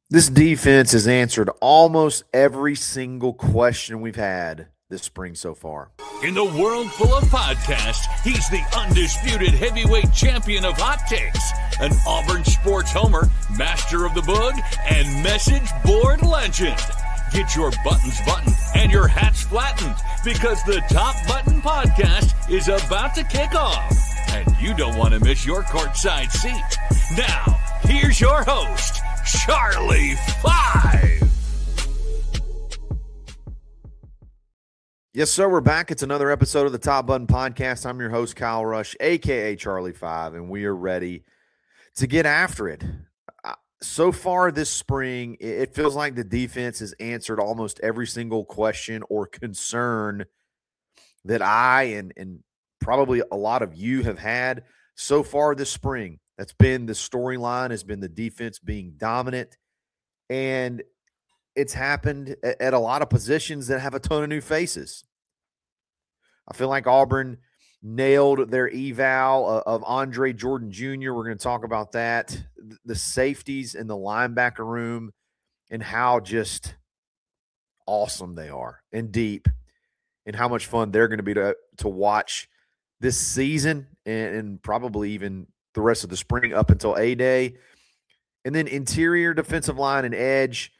This defense has answered almost every single question we've had this spring so far. In the world full of podcasts, he's the undisputed heavyweight champion of hot takes, an Auburn sports homer, master of the boog, and message board legend. Get your buttons buttoned and your hats flattened because the Top Button Podcast is about to kick off. And you don't want to miss your courtside seat. Now, here's your host, Charlie Five. Yes, sir. We're back. It's another episode of the Top Button Podcast. I'm your host, Kyle Rush, a.k.a. Charlie Five, and we are ready to get after it. So far this spring, it feels like the defense has answered almost every single question or concern that I and probably a lot of you have had so far this spring. That's been the storyline, has been the defense being dominant, and it's happened at a lot of positions that have a ton of new faces. I feel like Auburn nailed their eval of Andre Jordan Jr. We're going to talk about that. The safeties in the linebacker room and how just awesome they are and deep and how much fun they're going to be to watch this season and probably even the rest of the spring up until A-Day. And then interior defensive line and edge,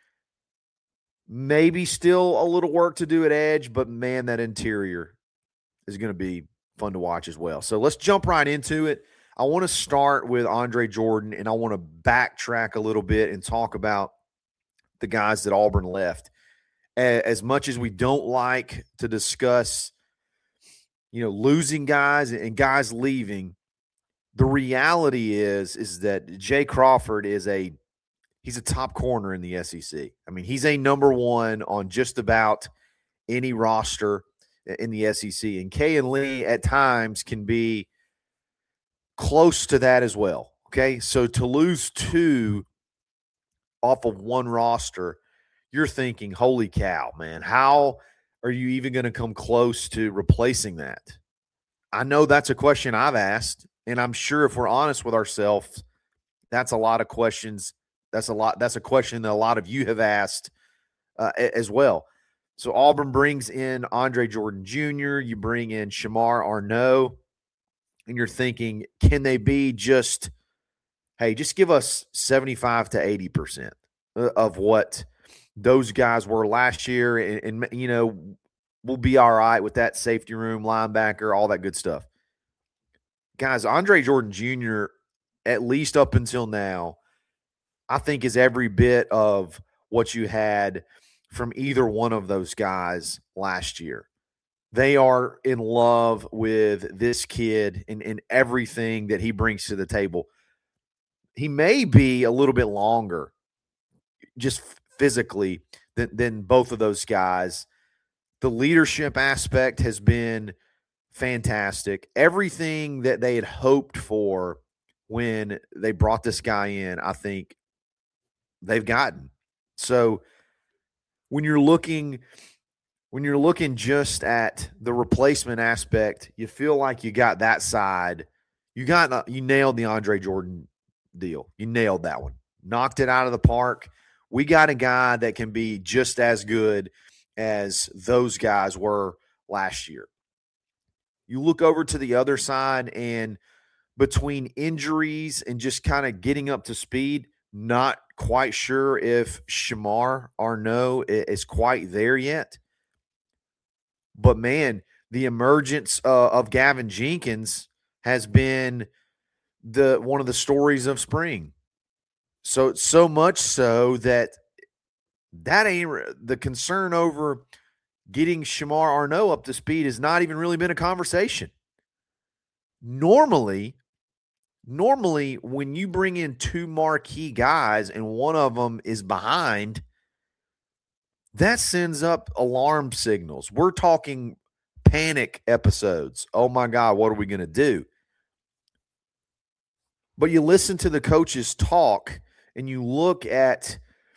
maybe still a little work to do at edge, but man, that interior is going to be fun to watch as well. So let's jump right into it. I want to start with Andre Jordan, and I want to backtrack a little bit and talk about the guys that Auburn left. As much as we don't like to discuss, losing guys and guys leaving, the reality is that Jay Crawford he's a top corner in the SEC. I mean, he's a number one on just about any roster in the SEC. And Kayin Lee at times can be close to that as well. Okay, so to lose two off of one roster, you're thinking, holy cow, man, how are you even going to come close to replacing that? I know that's a question I've asked, and I'm sure if we're honest with ourselves, that's a lot of questions. That's a question that a lot of you have asked as well. So Auburn brings in Andre Jordan Jr., you bring in Shamar Arnaud, and you're thinking, can they be just give us 75 to 80% of what those guys were last year, and we'll be all right with that safety room, linebacker, all that good stuff. Guys, Andre Jordan Jr., at least up until now, I think is every bit of what you had from either one of those guys last year. They are in love with this kid and everything that he brings to the table. He may be a little bit longer just physically than both of those guys. The leadership aspect has been fantastic. Everything that they had hoped for when they brought this guy in, I think they've gotten. So when you're looking just at the replacement aspect, you feel like you got that side. You nailed the Andre Jordan deal. You nailed that one. Knocked it out of the park. We got a guy that can be just as good as those guys were last year. You look over to the other side, and between injuries and just kind of getting up to speed, not quite sure if Shamar Arnaud is quite there yet. But, man, the emergence of Gavin Jenkins has been one of the stories of spring. So much so that ain't the concern over getting Shamar Arnaud up to speed has not even really been a conversation. Normally, when you bring in two marquee guys and one of them is behind, that sends up alarm signals. We're talking panic episodes. Oh, my God, what are we going to do? But you listen to the coaches talk and you look at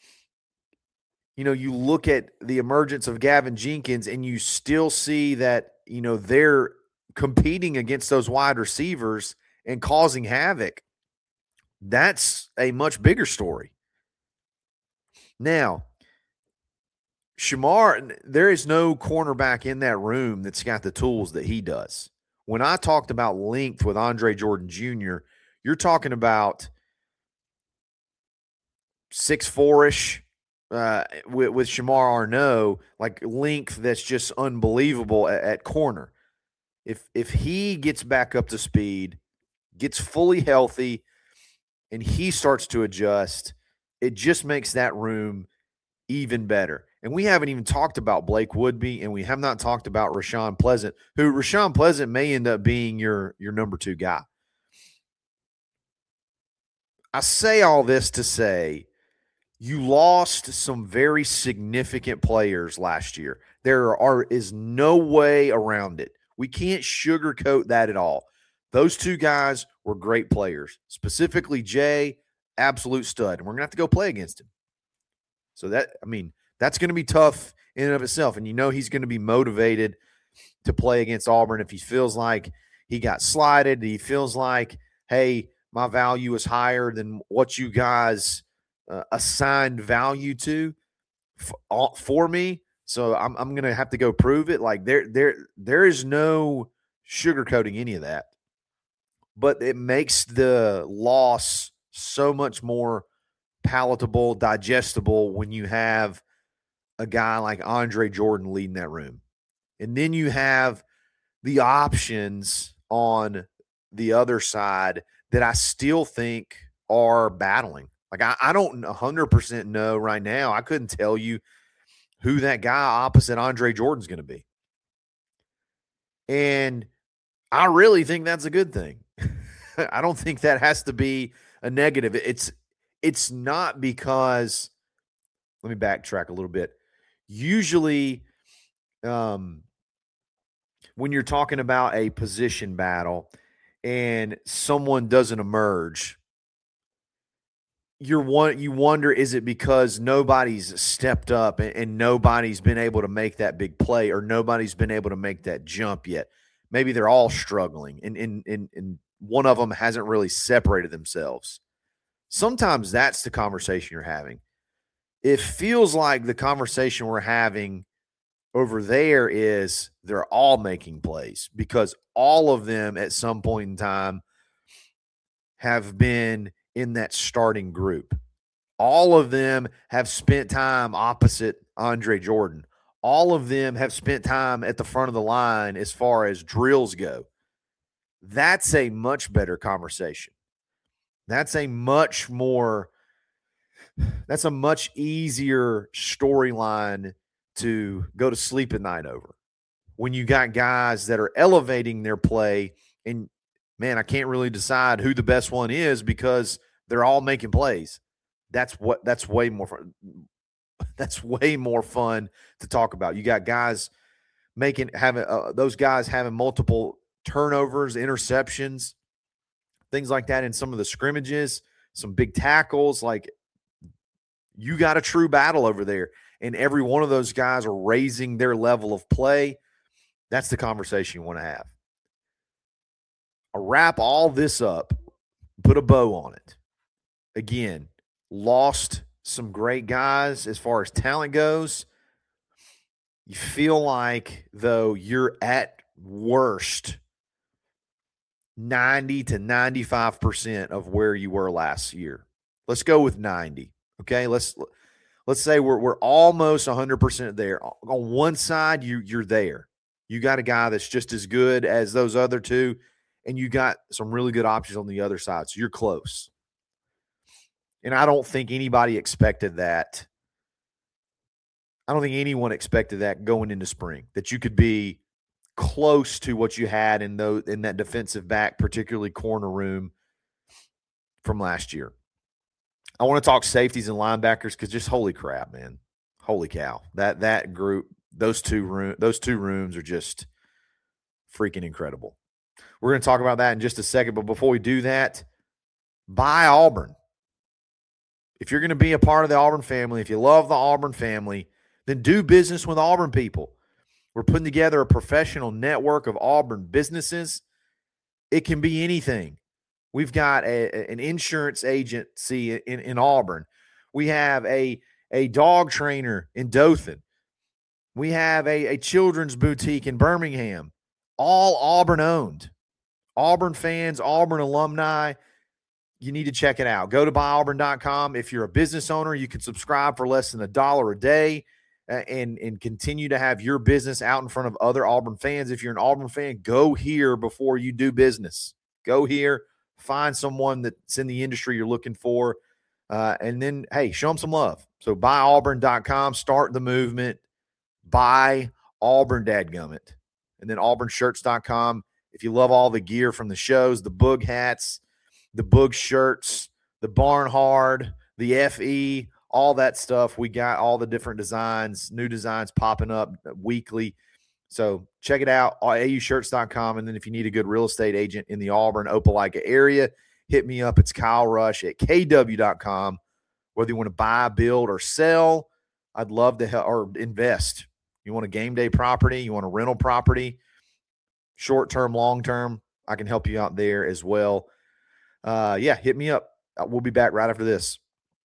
the emergence of Gavin Jenkins and you still see that, they're competing against those wide receivers and causing havoc. That's a much bigger story. Now, Shamar, there is no cornerback in that room that's got the tools that he does. When I talked about length with Andre Jordan Jr., you're talking about 6'4"-ish with Shamar Arnaud, like length that's just unbelievable at corner. If he gets back up to speed, gets fully healthy, and he starts to adjust, it just makes that room even better. And we haven't even talked about Blake Woodby, and we have not talked about Rashawn Pleasant, who Rashawn Pleasant may end up being your number 2 guy. I say all this to say you lost some very significant players last year. There is no way around it. We can't sugarcoat that at all. Those 2 guys were great players. Specifically, Jay, absolute stud. And we're going to have to go play against him. So that's going to be tough in and of itself. And he's going to be motivated to play against Auburn if he feels like he got slighted. He feels like, hey, my value is higher than what you guys assigned value to for me. So I'm going to have to go prove it. Like there is no sugarcoating any of that. But it makes the loss so much more palatable, digestible when you have a guy like Andre Jordan leading that room. And then you have the options on the other side that I still think are battling. Like I don't 100% know right now. I couldn't tell you who that guy opposite Andre Jordan's going to be. And I really think that's a good thing. I don't think that has to be a negative. It's not because, let me backtrack a little bit. Usually, when you're talking about a position battle and someone doesn't emerge, you wonder, is it because nobody's stepped up and nobody's been able to make that big play, or nobody's been able to make that jump yet? Maybe they're all struggling and one of them hasn't really separated themselves. Sometimes that's the conversation you're having. It feels like the conversation we're having over there is they're all making plays because all of them at some point in time have been in that starting group. All of them have spent time opposite Andre Jordan. All of them have spent time at the front of the line as far as drills go. That's a much better conversation. That's a much easier storyline to go to sleep at night over. When you got guys that are elevating their play, and man, I can't really decide who the best one is because they're all making plays. That's way more fun. That's way more fun to talk about. You got guys those guys having multiple turnovers, interceptions, things like that in some of the scrimmages, some big tackles. Like, you got a true battle over there, and every one of those guys are raising their level of play. That's the conversation you want to have. I'll wrap all this up, put a bow on it. Again, lost some great guys as far as talent goes. You feel like, though, you're at worst 90 to 95% of where you were last year. Let's go with 90. Okay, let's say we're almost 100% there. On one side, you're there. You got a guy that's just as good as those other two, and you got some really good options on the other side. So you're close. And I don't think anybody expected that. I don't think anyone expected that going into spring, that you could be close to what you had in that defensive back, particularly corner room from last year. I want to talk safeties and linebackers because just holy crap, man. Holy cow. That group, those two rooms are just freaking incredible. We're going to talk about that in just a second, but before we do that, buy Auburn. If you're going to be a part of the Auburn family, if you love the Auburn family, then do business with Auburn people. We're putting together a professional network of Auburn businesses. It can be anything. We've got an insurance agency in Auburn. We have a a dog trainer in Dothan. We have a children's boutique in Birmingham, all Auburn owned. Auburn fans, Auburn alumni, you need to check it out. Go to buyauburn.com. If you're a business owner, you can subscribe for less than $1 a day and continue to have your business out in front of other Auburn fans. If you're an Auburn fan, go here before you do business. Go here, find someone that's in the industry you're looking for, and then, hey, show them some love. So buyauburn.com, start the movement. Buy Auburn, dadgummit. And then auburnshirts.com. If you love all the gear from the shows, the Boog hats, the Boog shirts, the Barnhard, the FE, all that stuff, we got all the different designs, new designs popping up weekly. So check it out, aushirts.com. And then if you need a good real estate agent in the Auburn, Opelika area, hit me up. It's Kyle Rush at kw.com. Whether you want to buy, build, or sell, I'd love to help, or invest. You want a game day property, you want a rental property, short-term, long-term, I can help you out there as well. Hit me up. We'll be back right after this.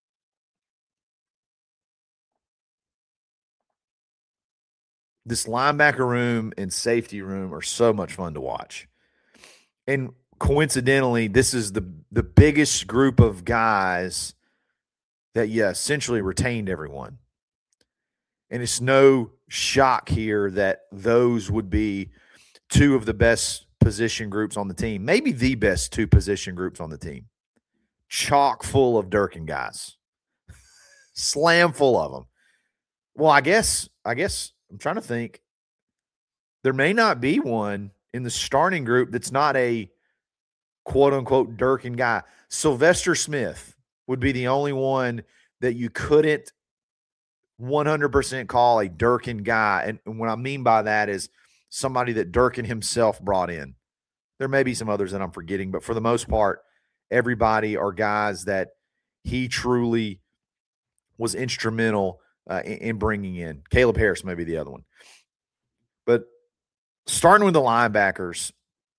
This linebacker room and safety room are so much fun to watch. And coincidentally, this is the biggest group of guys that, essentially retained everyone. And it's no shock here that those would be two of the best position groups on the team, maybe the best two position groups on the team. Chock full of Durkin guys. Slam full of them. Well, I guess I'm trying to think. There may not be one in the starting group that's not a quote-unquote Durkin guy. Sylvester Smith would be the only one that you couldn't 100% call a Durkin guy. And what I mean by that is somebody that Durkin himself brought in. There may be some others that I'm forgetting, but for the most part, everybody are guys that he truly was instrumental in bringing in. Caleb Harris may be the other one. But starting with the linebackers,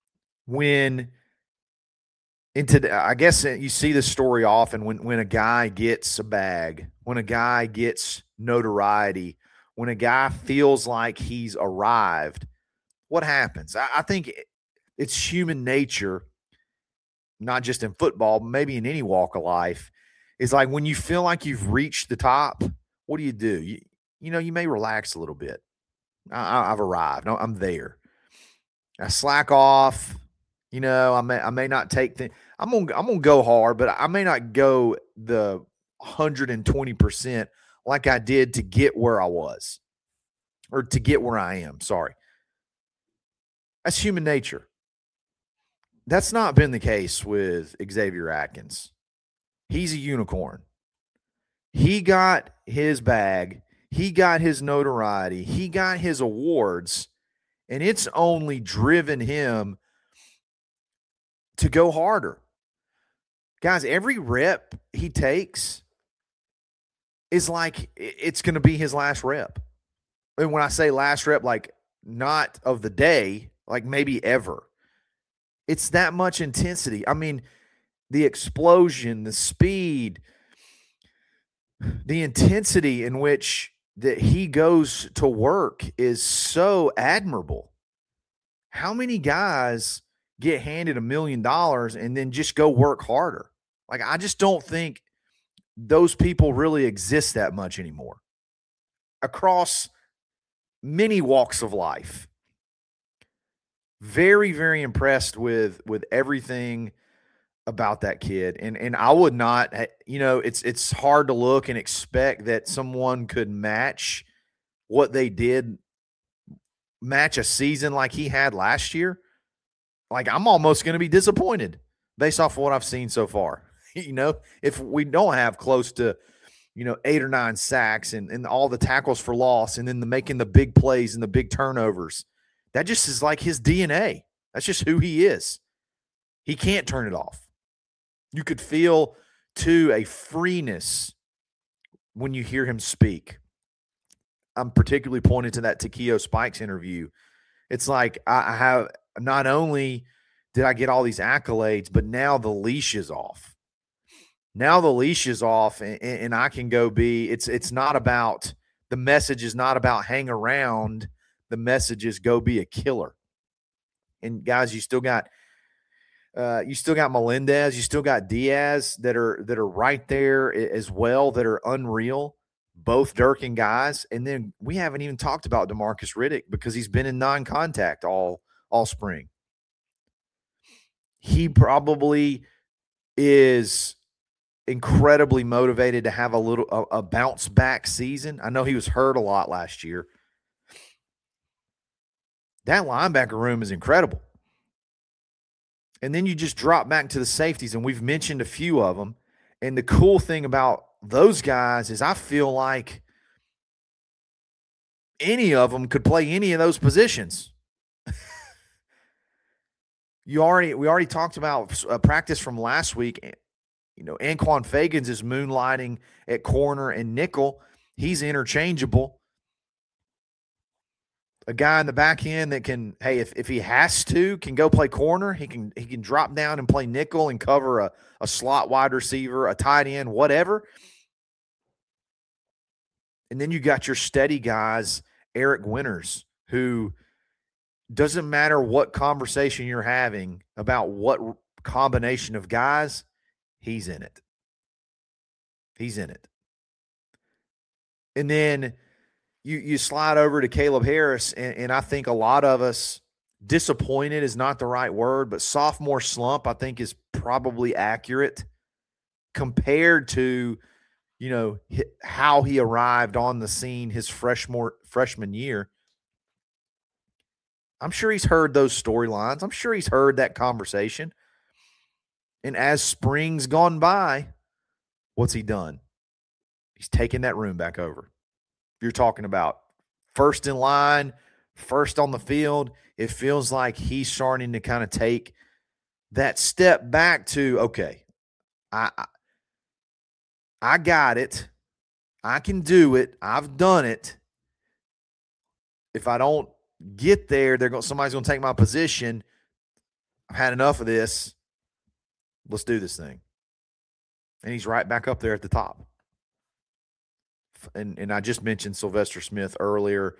I guess you see this story often when a guy gets a bag, when a guy gets notoriety, when a guy feels like he's arrived, what happens? I think it's human nature, not just in football, maybe in any walk of life, is like when you feel like you've reached the top, what do? You may relax a little bit. I've arrived. No, I'm there. I slack off. I may not take things. I'm gonna go hard, but I may not go the 120% like I did to get where I was, or to get where I am. Sorry. That's human nature. That's not been the case with Xavier Atkins. He's a unicorn. He got his bag. He got his notoriety. He got his awards, and it's only driven him to go harder. Guys, every rep he takes is like it's going to be his last rep. And when I say last rep, like not of the day, like maybe ever. It's that much intensity. I mean, the explosion, the speed, the intensity in which that he goes to work is so admirable. How many guys get handed $1 million and then just go work harder? Like, I just don't think those people really exist that much anymore across many walks of life. Very, very impressed with everything about that kid. And I would not, it's hard to look and expect that someone could match what they did, match a season like he had last year. Like, I'm almost going to be disappointed based off of what I've seen so far. If we don't have close to, 8 or 9 sacks and all the tackles for loss and then making the big plays and the big turnovers, that just is like his DNA. That's just who he is. He can't turn it off. You could feel, too, a freeness when you hear him speak. I'm particularly pointing to that Takeo Spikes interview. It's like I have not only did I get all these accolades, but now the leash is off. Now the leash is off, and I can go be. It's not about the message is not about hang around. The message is go be a killer. And guys, you still got Melendez, you still got Diaz that are right there as well, that are unreal. Both Durkin guys, and then we haven't even talked about DeMarcus Riddick because he's been in non-contact all spring. He probably is incredibly motivated to have a bounce back season. I know he was hurt a lot last year. That linebacker room is incredible. And then you just drop back to the safeties, and we've mentioned a few of them. And the cool thing about those guys is I feel like any of them could play any of those positions. We already talked about a practice from last week. You know, Anquan Fagans is moonlighting at corner and nickel. He's interchangeable. A guy in the back end that can, hey, if he has to, can go play corner. He can drop down and play nickel and cover a slot wide receiver, a tight end, whatever. And then you got your steady guys, Eric Winters, who doesn't matter what conversation you're having about what combination of guys, he's in it. He's in it. And then you slide over to Caleb Harris, and I think a lot of us, disappointed is not the right word, but sophomore slump I think is probably accurate compared to, you know, how he arrived on the scene his freshman year. I'm sure he's heard those storylines. I'm sure he's heard that conversation. And as spring's gone by, what's he done? He's taken that room back over. You're talking about first in line, first on the field. It feels like he's starting to kind of take that step back to, okay, I got it. I can do it. I've done it. If I don't get there, somebody's going to take my position. I've had enough of this. Let's do this thing. And he's right back up there at the top. And I just mentioned Sylvester Smith earlier.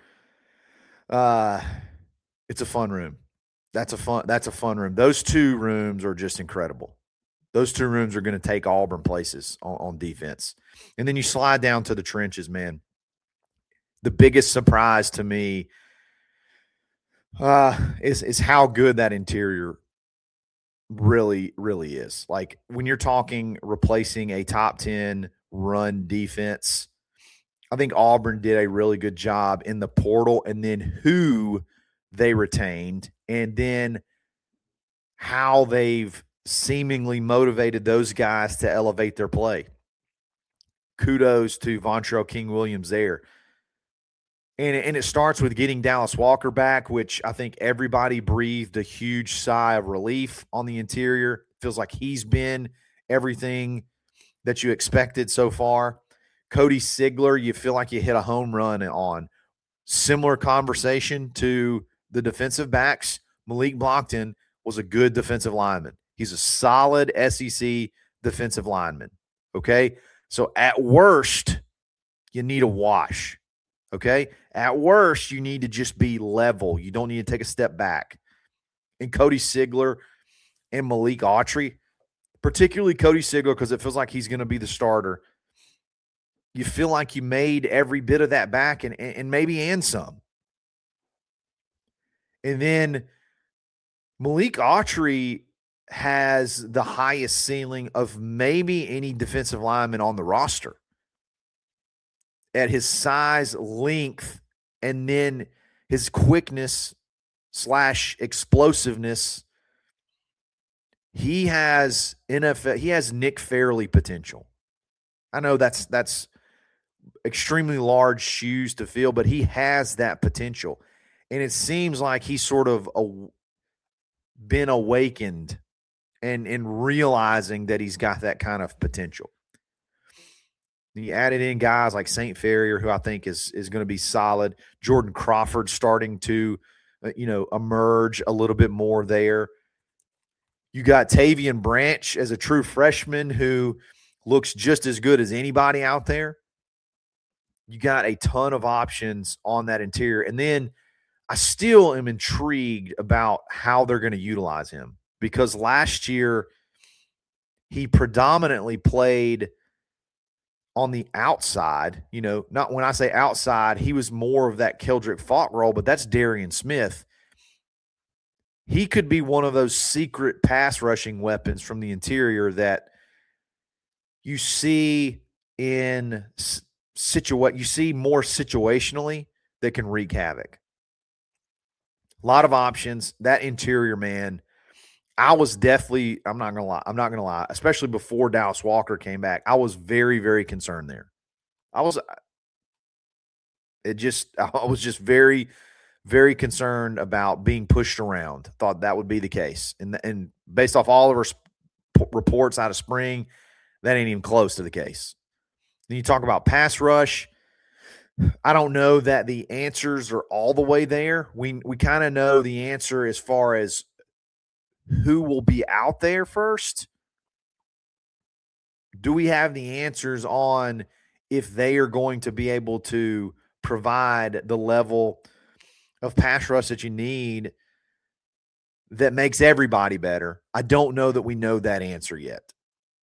It's a fun room. That's a fun room. Those two rooms are just incredible. Those two rooms are going to take Auburn places on defense. And then you slide down to the trenches, man. The biggest surprise to me is how good that interior really, really is. Like when you're talking replacing a top 10 run defense, I think Auburn did a really good job in the portal, and then who they retained, and then how they've seemingly motivated those guys to elevate their play. Kudos to Vontrell King-Williams there. And it starts with getting Dallas Walker back, which I think everybody breathed a huge sigh of relief on the interior. Feels like he's been everything that you expected so far. Cody Sigler, you feel like you hit a home run on. Similar conversation to the defensive backs. Malik Blockton was a good defensive lineman. He's a solid SEC defensive lineman, okay? So at worst, you need a wash, okay? At worst, you need to just be level. You don't need to take a step back. And Cody Sigler and Malik Autry, particularly Cody Sigler, because it feels like he's going to be the starter, you feel like you made every bit of that back and maybe some. And then Malik Autry has the highest ceiling of maybe any defensive lineman on the roster. At his size, length, and then his quickness / explosiveness, he has Nick Fairley potential. I know that's extremely large shoes to fill, but he has that potential. And it seems like he's sort of been awakened and realizing that he's got that kind of potential. He added in guys like St. Ferrier, who I think is going to be solid. Jordan Crawford starting to, emerge a little bit more there. You got Tavian Branch as a true freshman who looks just as good as anybody out there. You got a ton of options on that interior. And then I still am intrigued about how they're going to utilize him, because last year he predominantly played on the outside. You know, not when I say outside, he was more of that Keldrick Falk role, but that's Darian Smith. He could be one of those secret pass rushing weapons from the interior that you see in you see more situationally that can wreak havoc. A lot of options. That interior, man, I was definitely, I'm not going to lie, especially before Dallas Walker came back, I was very, very concerned there. I was just very, very concerned about being pushed around. Thought that would be the case. And based off all of our reports out of spring, that ain't even close to the case. Then you talk about pass rush. I don't know that the answers are all the way there. We kind of know the answer as far as who will be out there first. Do we have the answers on if they are going to be able to provide the level of pass rush that you need that makes everybody better? I don't know that we know that answer yet.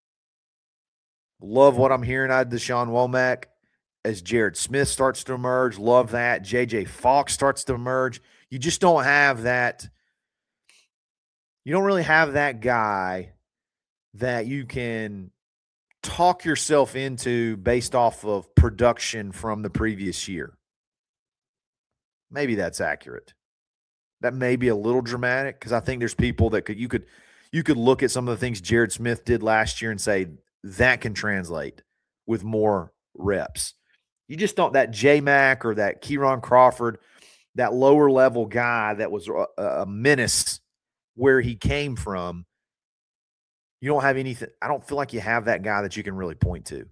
Love what I'm hearing out of Deshaun Womack as Jared Smith starts to emerge. Love that. J.J. Falk starts to emerge. You just don't have that. You don't really have that guy that you can talk yourself into based off of production from the previous year. Maybe that's accurate. That may be a little dramatic, because I think there's people that you could look at some of the things Jared Smith did last year and say that can translate with more reps. You just don't, that J-Mac or that Kieron Crawford, that lower level guy that was a menace where he came from. You don't have anything. I don't feel like you have that guy that you can really point to.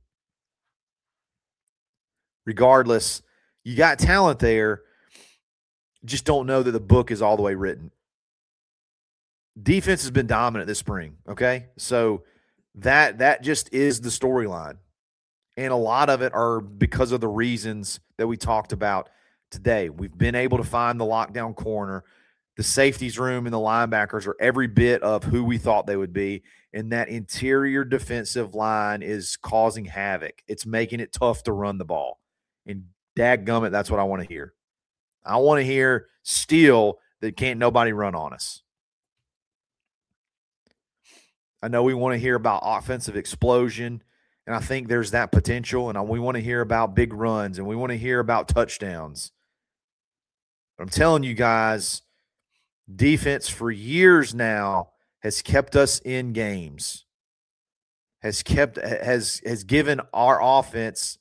Regardless, you got talent there. Just don't know that the book is all the way written. Defense has been dominant this spring, okay? So that just is the storyline. And a lot of it are because of the reasons that we talked about today. We've been able to find the lockdown corner. The safeties room and the linebackers are every bit of who we thought they would be. And that interior defensive line is causing havoc. It's making it tough to run the ball. And dadgummit, that's what I want to hear. I want to hear still that can't nobody run on us. I know we want to hear about offensive explosion, and I think there's that potential, and we want to hear about big runs, and we want to hear about touchdowns. But I'm telling you guys, defense for years now has kept us in games, has given our offense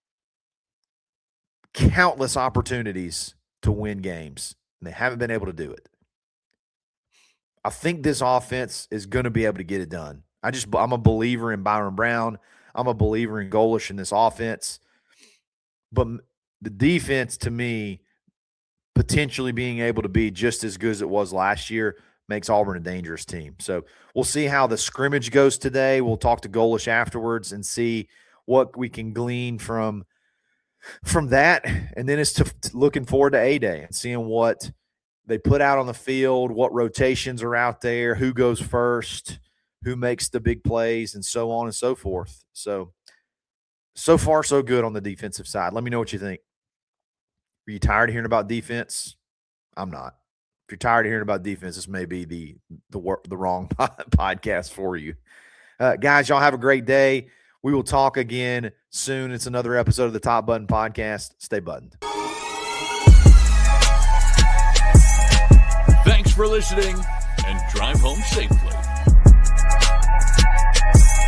countless opportunities to win games, and they haven't been able to do it. I think this offense is going to be able to get it done. I'm a believer in Byron Brown. I'm a believer in Golesh in this offense. But the defense, to me, potentially being able to be just as good as it was last year makes Auburn a dangerous team. So we'll see how the scrimmage goes today. We'll talk to Golesh afterwards and see what we can glean from that. And then it's looking forward to A-Day and seeing what they put out on the field, what rotations are out there, who goes first, who makes the big plays, and so on and so forth. So far, so good on the defensive side. Let me know what you think. Are you tired of hearing about defense? I'm not. If you're tired of hearing about defense, this may be the wrong podcast for you. Guys, y'all have a great day. We will talk again soon. It's another episode of the Top Button Podcast. Stay buttoned. Thanks for listening, and drive home safely.